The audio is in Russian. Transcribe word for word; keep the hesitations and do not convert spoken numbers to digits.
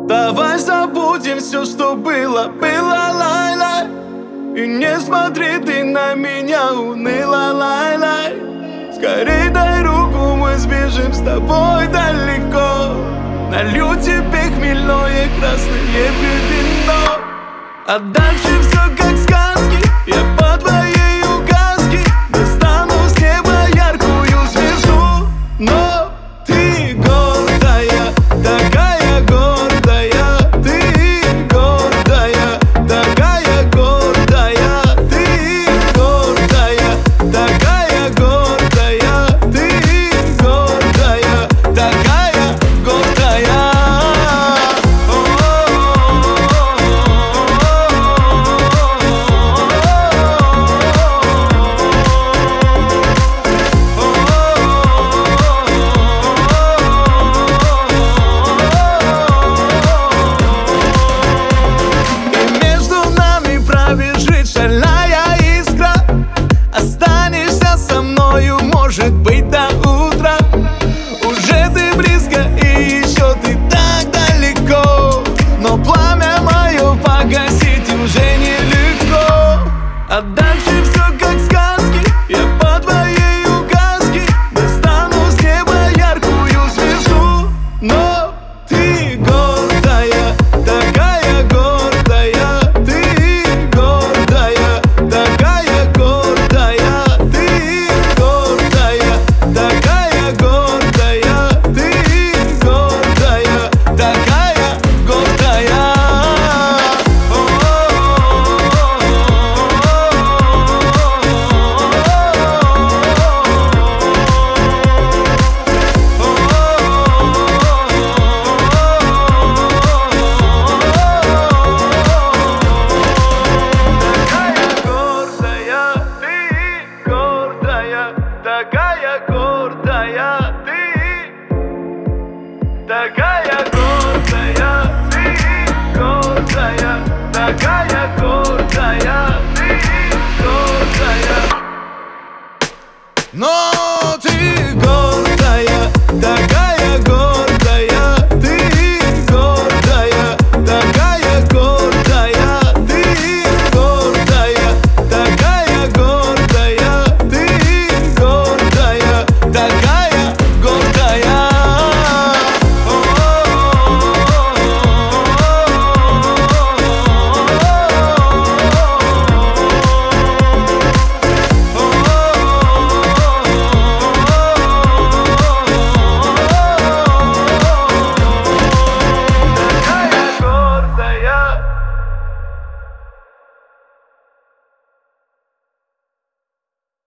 Давай забудем все, что было, было, лай-лай. И не смотри ты на меня уныло, лай-лай. Скорей дай руку, мы сбежим с тобой далеко. Налью тебе хмельное красное вино. А дальше все как сказки, я по твоей указке достану с неба яркую звезду. Но ты гордая, такая гордая, ты гордая, такая гордая, ты гордая, такая гордая, ты гордая, такая гордая. Шальная искра, останешься со мною, может быть, до утра. Уже ты близко и еще ты так далеко, но пламя мое погасить уже нелегко. А дальше все как сказки, я по твоей указке достану с неба яркую звезду. Но ты гордая, такая гордая, ты гордая, такая гордая, ты гордая, такая гордая, ты гордая, такая гордая. Такая гордая ты, такая гордая ты, гордая, такая гордая ты, гордая. Но